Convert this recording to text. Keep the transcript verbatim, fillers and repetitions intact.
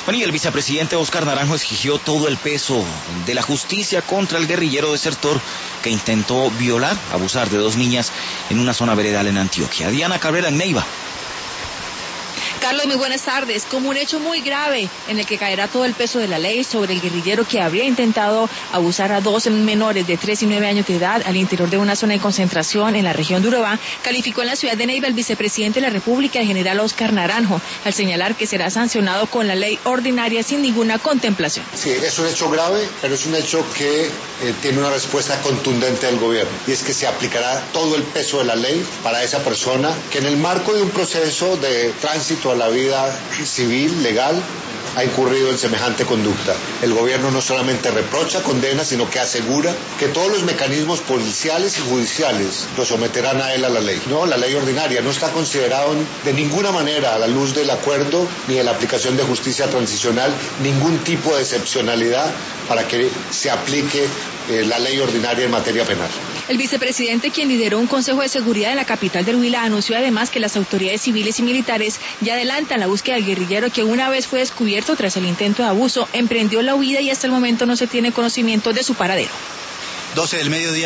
Bueno, y el vicepresidente Óscar Naranjo exigió todo el peso de la justicia contra el guerrillero desertor que intentó violar, abusar de dos niñas en una zona veredal en Antioquia. Diana Cabrera en Neiva. Carlos, muy buenas tardes. Como un hecho muy grave en el que caerá todo el peso de la ley sobre el guerrillero que habría intentado abusar a dos menores de tres y nueve años de edad al interior de una zona de concentración en la región de Urabá, calificó en la ciudad de Neiva el vicepresidente de la República, el general Óscar Naranjo, al señalar que será sancionado con la ley ordinaria sin ninguna contemplación. Sí, es un hecho grave, pero es un hecho que eh, tiene una respuesta contundente del gobierno, y es que se aplicará todo el peso de la ley para esa persona que en el marco de un proceso de tránsito a la vida civil, legal, ha incurrido en semejante conducta. El gobierno no solamente reprocha, condena, sino que asegura que todos los mecanismos policiales y judiciales lo someterán a él a la ley. No, la ley ordinaria no está considerado de ninguna manera, a la luz del acuerdo ni de la aplicación de justicia transicional, ningún tipo de excepcionalidad para que se aplique eh, la ley ordinaria en materia penal. El vicepresidente, quien lideró un consejo de seguridad en la capital del Huila, anunció además que las autoridades civiles y militares ya adelantan la búsqueda del guerrillero que una vez fue descubierto tras el intento de abuso, emprendió la huida y hasta el momento no se tiene conocimiento de su paradero. doce del mediodía.